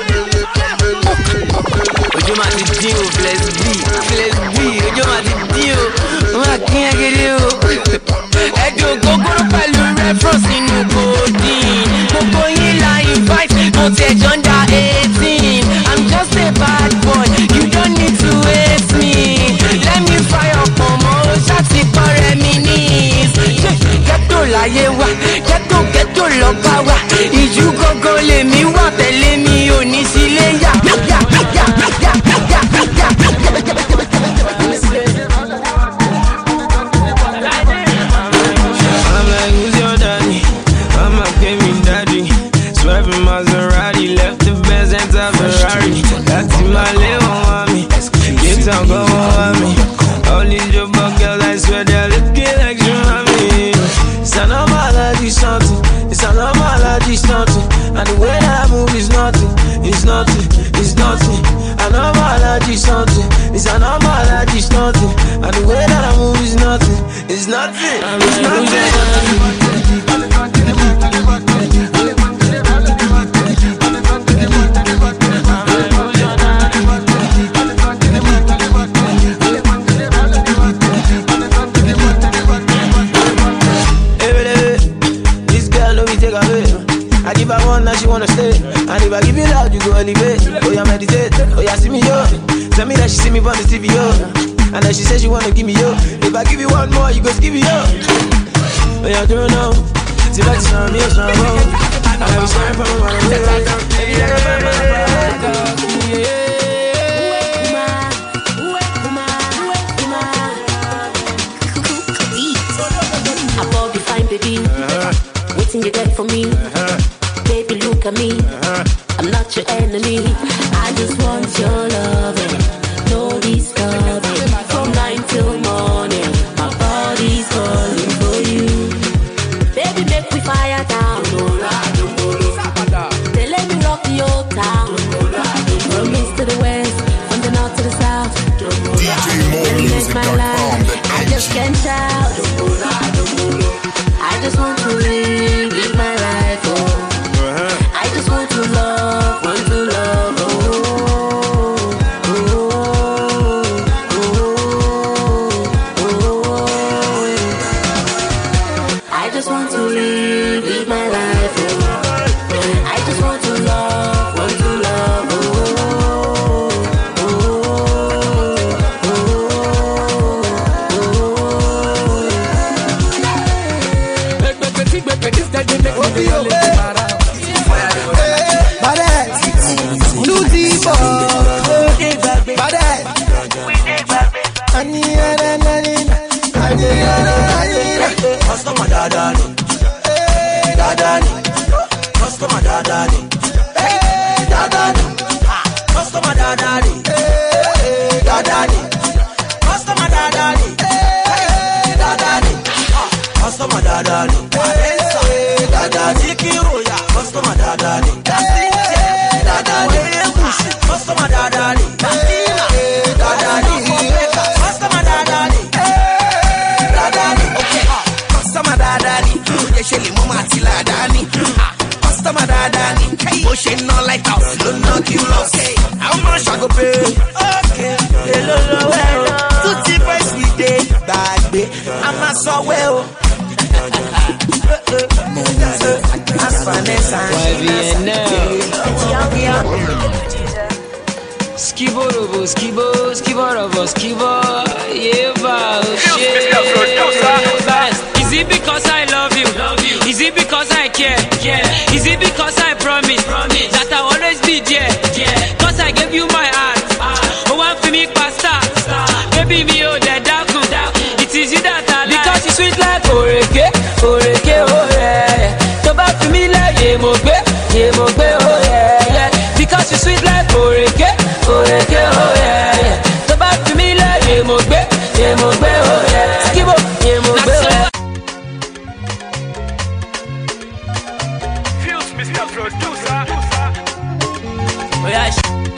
Ojo ma ti dín o, bless B, bless B. Ojo ma ti dín o, ma kí ẹ kéde o. Ẹ̀dùn kòkòrò pẹ̀lú reference nínú codeine. Gbogbo yín la invite, mo ti ẹ̀jọ̀ ń da eighteen. I'm just a bad boy, you don't need to hate me. Let me fire up ọmọ o, ṣáàtì kọ́rẹ́ mi ní. Ghetto láyé wa, ghetto ghetto lọ bá wa. Ìjú gógó lèmi wà tẹ̀lé mi ò ní sílé yá. Yá yá yá yá yá yá yá. I'm like, who's your daddy? I'm like, give me daddy. Swerving Maserati, left the Benz and the Ferrari. That's in my little mommy. Get down, go on me. All these your buck girls, I swear they're looking like you and me. It's an allergy something. It's an allergy something. And the way that I move is nothing. It's nothing. It's nothing. An allergy something. It's an allergy something. And the way that I move is nothing. It's nothing. It's nothing. I give her one, now she wanna stay. And if I give you loud, you go elevate. Oh yeah, meditate. Oh yeah, see me yo. Tell me that she see me on the T V yo. And then she said she wanna give me yo. If I give you one more, you go give me yo. Oh yeah, do you know? See that you saw me, you saw me. I have a sign from my way. Baby, like a I bought the fine baby. Waiting you there for me. Baby, look at me. I'm not your enemy. I just want your loving. No disturbing. From nine till morning. My body Customer daddy, hey, daddy. Customer daddy, hey, daddy. Customer daddy, hey, daddy. Kiroya, customer daddy. Hey, daddy. Customer daddy, hey, daddy. Customer daddy, hey, daddy. Okay, customer daddy. You shall mama tila daddy. Customer daddy. Motion not like house, don't knock you lost. Okay, how much I go pay? Okay, hello, hello. Tutti price we day, bad day. I'm not so well. Skibo robo, skibo, skibo robo, skibo. Yeah, wow, shit. Is it because I love you? Is it because I care? Is it because I promise that I'll always be there? Cause I gave you my heart. Oh, one for me, pasta. Baby, me, oh, the dark. It is you that I like. Because you sweet like oreke, oreke, oh yeah. So bad for me like ye mogbe, ye mogbe, oh yeah, yeah. Because you sweet like oreke, oreke, oh yeah, yeah. So bad for me like ye mogbe, ye mogbe, oh yeah. Skibo, ye mogbe, oh yeah. Fuse, Mister Producer. Oh yeah.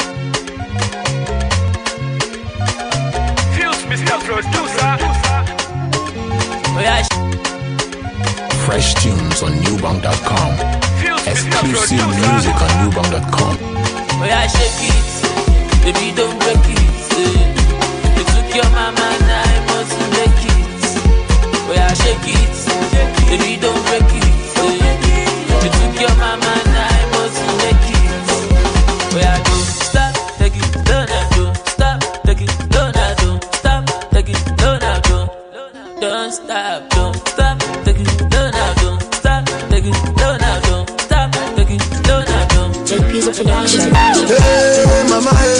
Fuse, Mister Producer. Oh yeah. Fresh tunes on newbank dot com. Exclusive music on newbank dot com. Oh yeah, shake it, baby, don't break it. You took your mama, now I must make it. Oh yeah, shake it, baby, don't break it. You took your mama, now I must make it. Oh yeah, don't stop, take it, don't don't stop, take it, don't don't stop, take it, don't don't don't stop, don't stop, take it, don't don't stop, take it, don't don't stop, take it, don't don't. J P's production. Hey, mama, hey.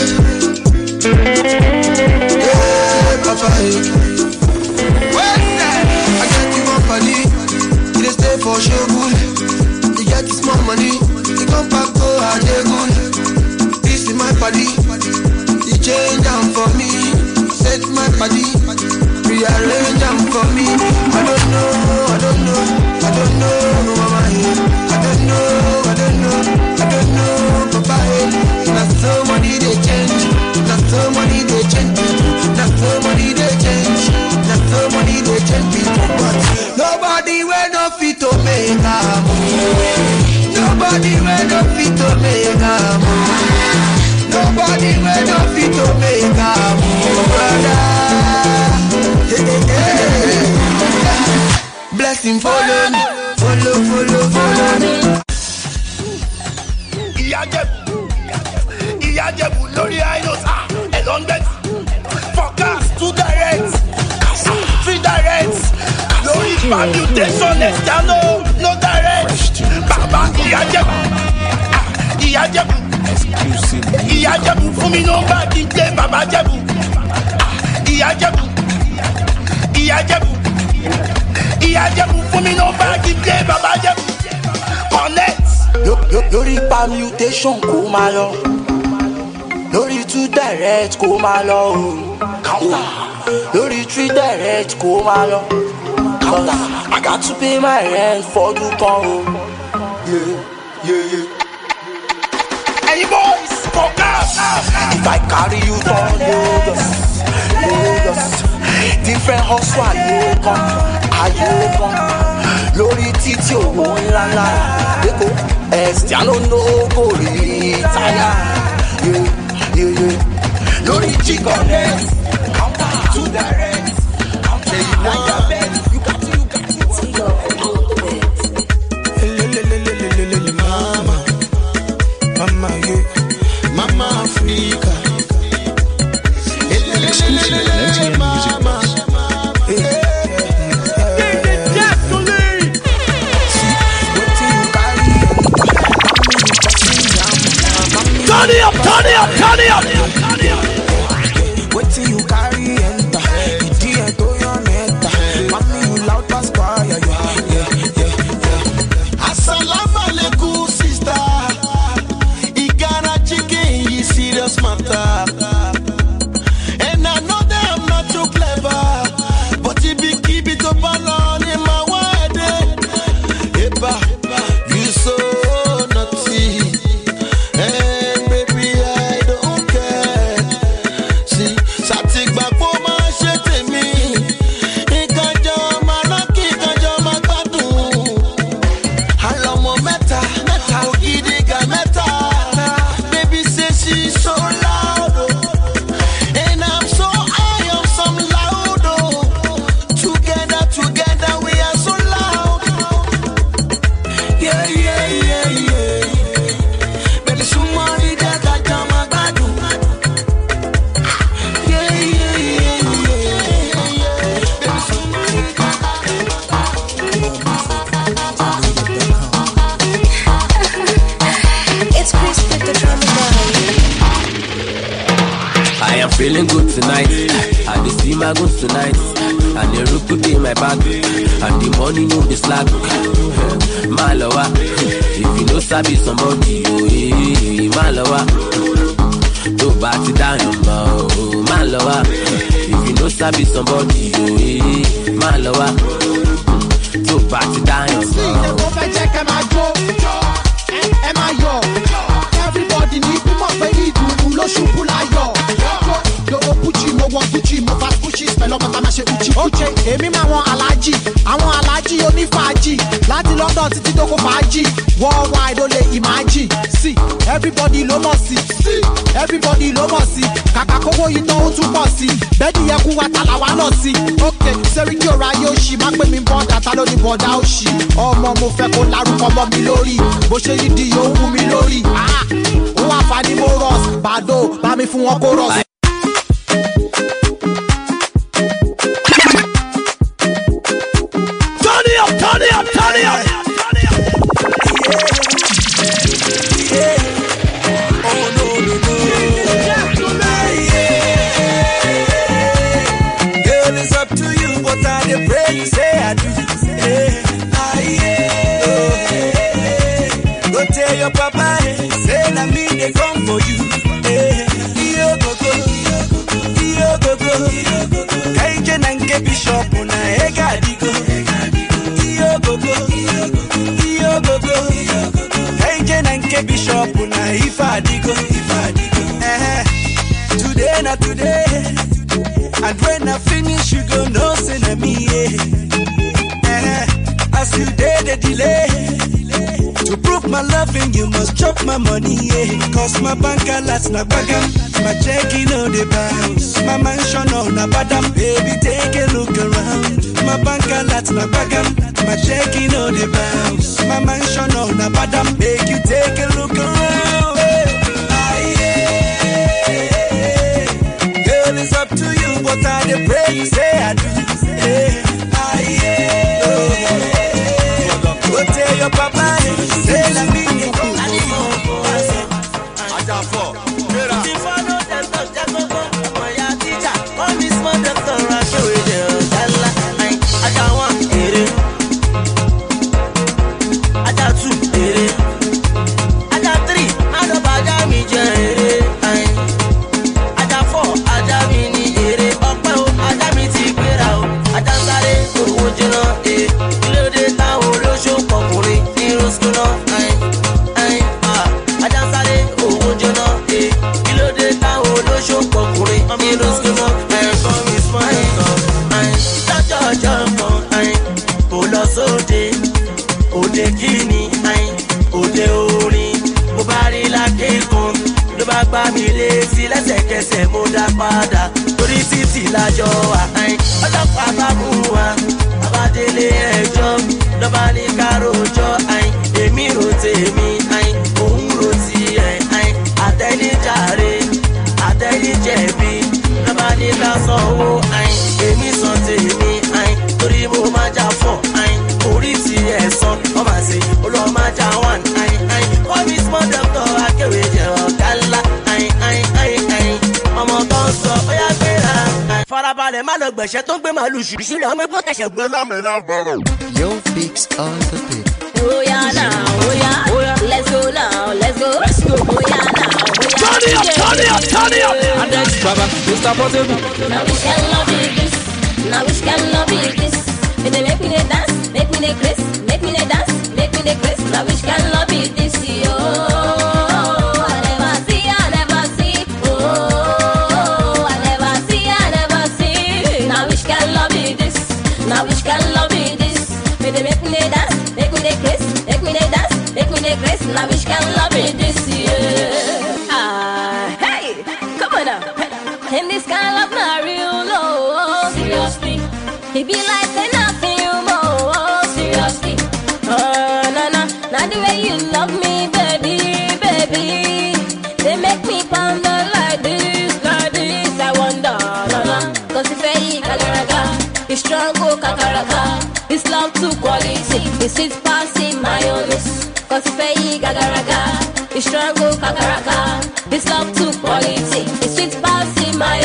Hey, papa, hey. What's that? I got you one body. You dey stay for sure good. You get this more money. You come back to Ajegun. This is my body. You change them for me. Set my body. Rearrange them for me. I don't know, I don't know, I don't know, mama, hey. I don't know, I don't know, I don't know, papa, hey. Not so money they change, not so money they change, not so money they change, not so money they change people. But nobody will no fit to make a move. Nobody will no fit to make a move. Nobody will no fit to make a move, brother. Hey, hey, hey. Blessing follow me, follow, follow, follow me. Iyajebu, Iyajebu, lórí Ainos, ah, Elongbet, Focus, two direct, three direct, lórí permutation, external, no direct, Baba Iyajebu, ah, Iyajebu, Iyajebu, fún mi nọ́mbà kí n jẹ́ Baba Jebu, ah, Iyajebu, Iyajebu, Iyajebu, fún mi nọ́mbà kí n jẹ́ Baba Jebu, connect. Lórí permutation kó máa lọ, lórí two direct kó máa lọ o, lórí three direct kó máa lọ. I got to pay my rent for the kan o. Yeah, yeah, yeah. Hey boys, focus. If I carry you to Lagos, Lagos, different hustle ayé kan, ayé kan, lórí títí owó ńláńlá, Èkó. Estiano no go retire. Yeah, yeah, yeah. Lórí G-Connect, two direct. Say you want your bed, you got to, you got to go on the bed. Mama, mama, yeah, mama Africa. Exclusive on M T N Music Plus. Turn it up, turn it up, turn it up, turn it up. Wait till you carry enter. You dear to your neta. Mommy, you loud pass choir. Yeah, yeah, yeah, yeah. Assalamu alaikum, sister. Igana chicken, you serious man. I am feeling good tonight. I dey see my goods tonight. And the rook could be my back. And the money no be slack. My lover, if you know sabi somebody, oh, my lover. To bat it down, oh, my lover. If you know sabi somebody, oh, my lover. To bat it down, oh. Everybody need to move for it, you lo shupu la yo. Yo opuchi mo won Gucci mo fast Gucci spell up ma se uchi. Okay, èmi ma won alaji, àwọn alaji oni faji. Láti London títí doko faji. Worldwide o le imagine. See, everybody lo mo si. See, everybody lo mo si. Kàkà kowo itan o tún pọ̀ sí. Bedi yẹ ku wa tala wa lọ sí. Okay, Seriki ora yoshi má pè mí border ta ló ní border oshi. Ọmọ mo fẹ́ kó lárúkọ mọ́ mi lórí. Bó ṣe yí di yo wù mí lórí. Ah, ó wá fani mo rọs. Bàdó bá mi fún wọn kó rọs. Turn it up, turn it up, turn it up. Girl, it's up to you, but I dey pray you say I do. Hey, ah, yeah. Oh, hey, hey. Go tell your papa, hey, say na me they come for you. Hey, yo go go, yo go go. Kaije nange bishop na ega digo. Yo go go, yo go go. Kaije nange bishop na ifa digo. Eh, today na today. And when I finish, you gon' know say na me, yeah. Uh, as you did the delay, to prove my loving, you must chop my money, yeah. Cause my bank alerts na bagam, my checking on the bounce, my mansion on a badam, baby take a look around. My bank alerts na bagam, my checking on the bounce, my mansion on a badam, make you take a look around. Ah, yeah. Girl, it's up to you, but I dey pray you say I do. Hey, ah, yeah. Oh, go tell your papa, say la me. Lẹ́sẹ̀kẹsẹ̀ mo dá padà torí títì lájọ wà. Ọlọ́pàá bá mú wa, abádélé ẹjọ́ lọ́ba ní káròjọ́. Èmi rò tèmi, òun rò tiẹ̀. Àtẹnijàre, àtẹnijẹ̀bi lọ́ba ní ká sanwó. Èmi san tèmi torí mo máa jà fọ̀. Orí tiẹ̀ san, ọmọ àṣẹ olóò máa jà wọ́n. Call me small doctor, akéwì jẹ́ ọ̀gá ńlá. Ọmọ tó ń sọ ó yá gbéra. Farabalẹ̀ má lọ gbẹ̀ṣẹ́ tó ń gbé màálù ṣùgbọ́n sílẹ̀ ọmọ ẹgbẹ́ kẹsẹ̀ gbé lámìnà bọ̀rọ̀. Yo fix on the pit. Oh yeah now, oh yeah, oh yeah. Let's go now, let's go, let's go. Oh yeah now, oh yeah. Turn it up, turn it up, turn it up. And then Baba, Mister Portable. Now which can love be this? Now which can love be this? Make me make me dey dance, make me dey grace, make me dey dance, make me dey grace. Now which can love be this? Yo. Now which can love me this? Make me make me dance, make me grace, make me dance, make me grace. Now which can love me this? Yeah. Ah, hey, come on now. And this kind of love not real, no. Seriously, it be like say nothing you more. Seriously, oh na na, now the way you love me, baby, baby, they make me ponder like this, like this. I wonder, na na, 'cause if I gagaraga. It's strong, oh, kakaraka. It's love to quality. It's sweet passing mayonnaise. Cause if I gagaraga. It's strong, oh, kakaraka. It's love to quality. It's sweet passing mayonnaise.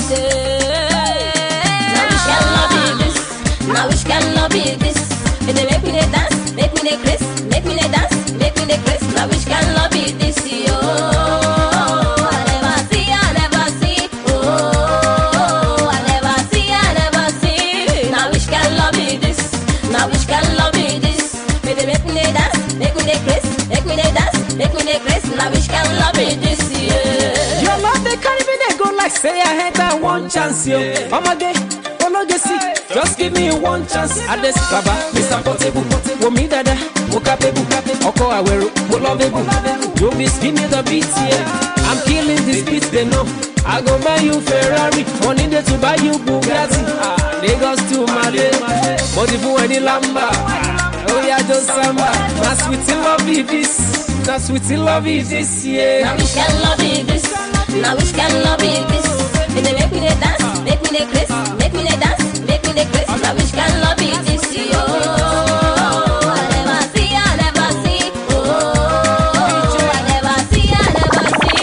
Now which can love be this? Now which can love be this? If they make me they dance, make me they craze, make me they dance, make me they craze. Now which can love be this? Yo, I never see, I never see. Oh, I never see, I never see. Now which can love be this? Now which can love be this? If they make me they dance, make me they craze, make me they dance, make me they craze. Now which can love be this? Yeah. Your love they carry me, they go like say I had that one chance, yo. I'm again. Just give me one chance. Ades Baba, Mister Portable, wo mi dada, wo capable, Oko Aweru, wo lovable. You miss give me the beats, yeah. I'm killing this beat, they know. I go buy you Ferrari, money there to buy you Bugatti. Ah, Lagos to Mali, but if you any Lamba, oh yeah, just Samba. My sweet love is this, my sweet love is this, yeah. Now which can love is this? Now which can love is this? If they make me they dance, make me they craze, make me they dance, make me they craze. Now which can love be this? Oh, I never see, I never see. Oh, I never see, I never see.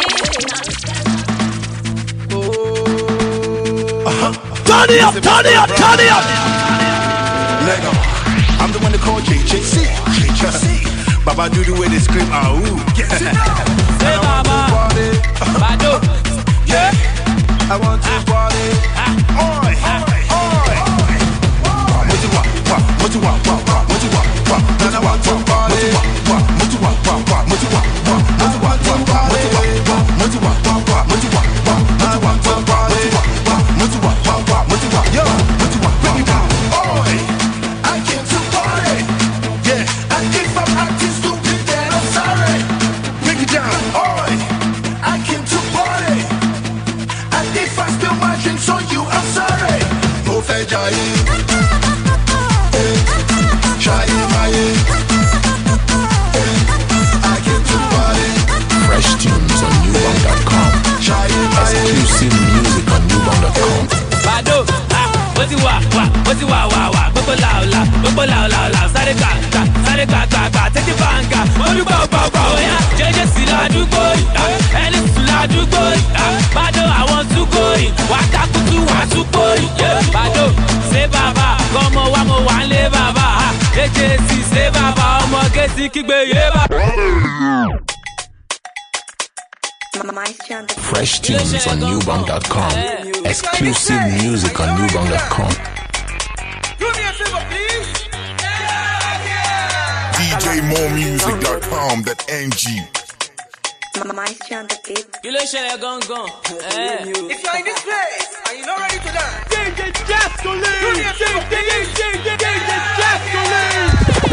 Uh-huh. Turn it up, turn it up, turn it up. Lego, I'm the one to call J J C. J J C. Baba do the way they scream, ah ooh. Say Baba, Bado, yeah. I want to party. Oi, oi, oi. What you want? What you want? What you want? What you want to party? What you want? What you want? What you want to party? What you want? What you want? What you want? What you want to party? What you want? What you want? Yo, what you want? Bring it down. Oi, I came to party. Yeah, and if I'm acting stupid, then I'm sorry. Bring it down. Oi, I came to party. And if I spill my drinks on you, I'm sorry. No fair jai. Shy my I came to party. Fresh tunes on newbong dot com. Exclusive music on newbong dot com. Bado, ah, what's it wa wa, what's it wa wa wa, Bobo la la, Bobo la la la, Sare ka ka, Sare ka ka ka, take it banga, Olu ba ba ba, oh yeah, J J C la do go, Any la do go, Bado I want to go, Waka kutu want to go, yeah, Bado, say Baba, come on, wamo wanle Baba, J J C say Baba, omo kesi kigbe ye Baba. Fresh tunes on newbong dot com. Exclusive music on newbong dot com. Do me a favor, please. D J more music dot com, that N G. Kilo shele gong gong. If you're in this place and you're not ready to dance, D J Jaskolin, do me a favor, please. D J Jaskolin.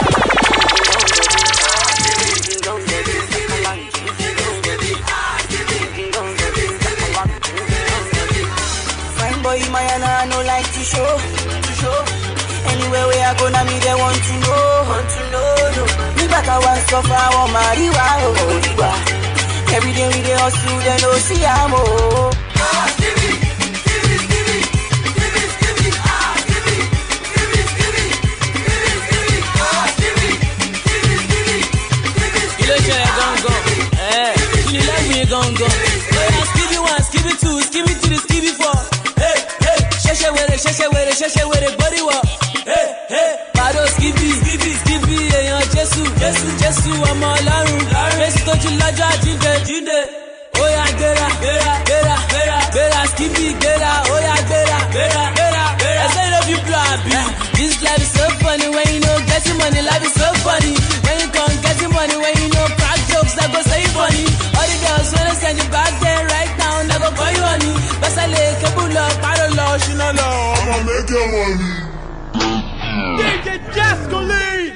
Boy, my and I no like to show, to show. Anywhere where I go, now me they want to know, want to know. No. Me back I want suffer, I want marijuana, oh, every day we dey hustle, they no see I'm oh. Ah, give me, give me, give me, give me, give me, ah, give me, give me, give me, give me, give me, ah, give me, give me, give me, give me. Kilo shele gong gong, eh? You like me gong gong? Yeah, skibby one, skibby two, skibby three, skibby four. Sheshe with it, sheshe with it, sheshe with it, body walk. Hey, hey, Bado skippy, skippy, skippy, eyan Jesu, Jesu, Jesu, ọmọ Ọlọ́run. Jesu tó ti lọ́jọ́ àjíǹde, jíǹde. Oya gbéra, gbéra, gbéra, gbéra, gbéra, skippy, gbéra, oya gbéra, gbéra, gbéra, gbéra. I say love you plan B. This life is so funny when you know getting money, life is so funny. When you come getting money, when you know crack jokes, I go say funny. All the girls when they send you back there right now, I go call you honey. Basale, Kebulo, Parolo, Shinolo. I'ma make your money. D J Jaskolin.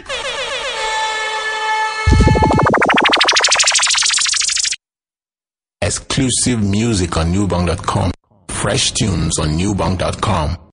Exclusive music on newbong dot com. Fresh tunes on newbong dot com.